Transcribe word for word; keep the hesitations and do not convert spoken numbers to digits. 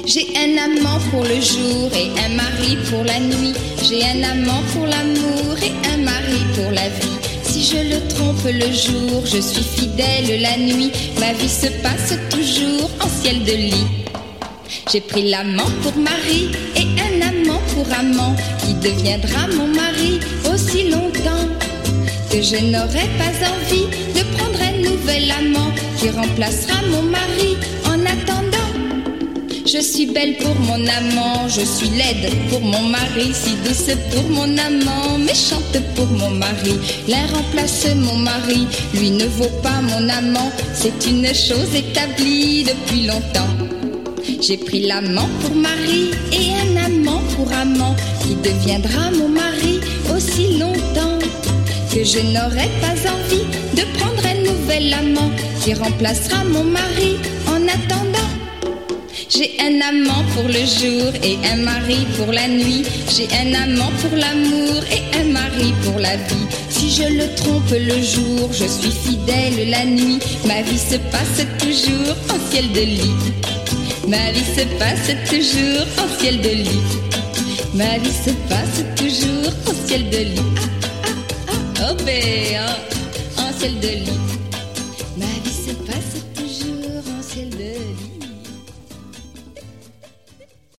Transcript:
J'ai un amant pour le jour et un mari pour la nuit. J'ai un amant pour l'amour et un mari pour la vie. Si je le trompe le jour, je suis fidèle la nuit. Ma vie se passe toujours en ciel de lit. J'ai pris l'amant pour mari et un amant pour amant qui deviendra mon mari aussi longtemps que je n'aurai pas envie de prendre un nouvel amant qui remplacera mon mari en attendant. Je suis belle pour mon amant, je suis laide pour mon mari, si douce pour mon amant, méchante pour mon mari. L'un remplace mon mari, lui ne vaut pas mon amant, c'est une chose établie depuis longtemps. J'ai pris l'amant pour mari et un amant pour amant qui deviendra mon mari aussi longtemps que je n'aurai pas envie de prendre un nouvel amant qui remplacera mon mari en attendant. J'ai un amant pour le jour et un mari pour la nuit. J'ai un amant pour l'amour et un mari pour la vie. Si je le trompe le jour, je suis fidèle la nuit. Ma vie se passe toujours en ciel de lit. Ma vie se passe toujours en ciel de lit. Ma vie se passe toujours en ciel de lit. Ah, ah, ah, oh, ben, oh, en ciel de lit.